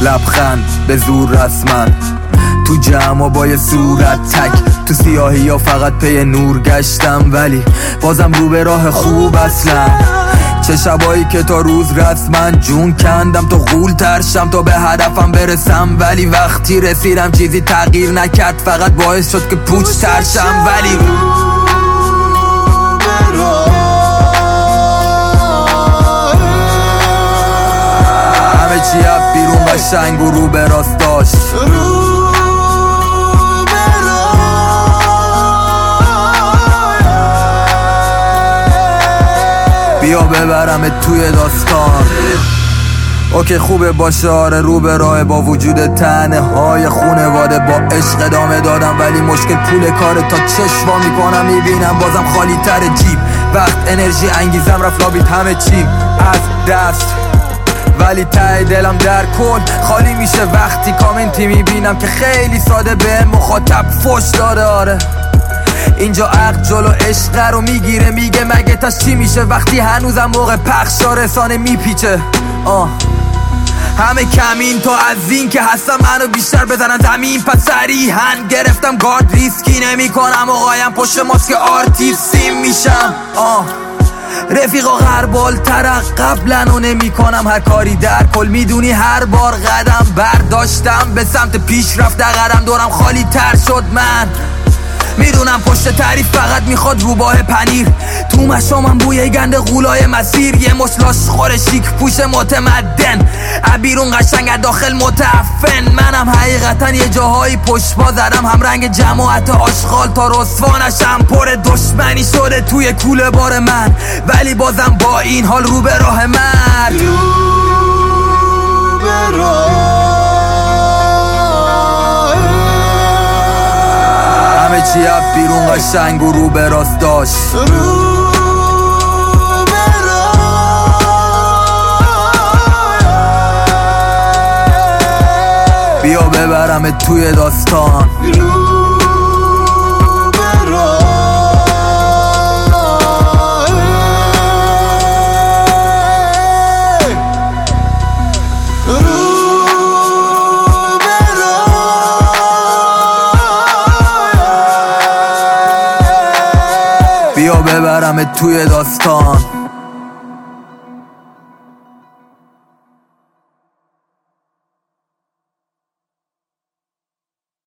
لبخند به زور رسمن تو جمع و با یه صورت تک تو سیاهی یا فقط پی نور گشتم، ولی بازم رو به راه خوب اصلا. چه شبایی که تا روز رسمن جون کندم تو غول ترشم تا به هدفم برسم، ولی وقتی رسیدم چیزی تغییر نکرد، فقط باعث شد که پوچ ترشم. ولی همه چی از بیرون قشنگ و رو به راست داشت. بیا ببرمت توی داستان. اوکی خوبه باشه، آره رو به راه، با وجود تنه های خونواده با عشق ادامه دادم، ولی مشکل پول کاره. تا چشوا میکنم میبینم بازم خالی تر جیب، وقت انرژی انگیزم رفت لابید همه چیم از دست، ولی ته دلم در کل خالی میشه وقتی کامنتی میبینم که خیلی ساده به مخاطب فوش داده. آره اینجا عقل جلو عشق رو میگیره، میگه مگه تاش چی میشه وقتی هنوزم موقع پخش رسانه میپیچه. همه کمین تا از این که هستم منو بیشتر بزنن زمین، پس صریحاً گرفتم گارد، ریسکی نمی کنم و قایم پشت ماسک آرتیستی میشم. رفیقا غربال تر قبلا و نمی کنم هر کاری در کل، میدونی هر بار قدم برداشتم به سمت پیشرفت قدم دورم خالی تر شد. من میدونم پشت تعریف فقط میخواد روباه پنیر، تو مشامم بوی گند غولای مسیر، یه مشلاش خوره شیک پوش متمدن، بیرون قشنگ داخل متعفن. منم حقیقتا یه جاهایی پشت با زدم هم رنگ جماعت آشغال تا رسوانشم پر دشمنی شده توی کوله بار من، ولی بازم با این حال رو به راه مرد. همه چی از بیرون قشنگ و رو به راست داشت. بیا ببرمت توی داستان. بیا ببرمت توی داستان.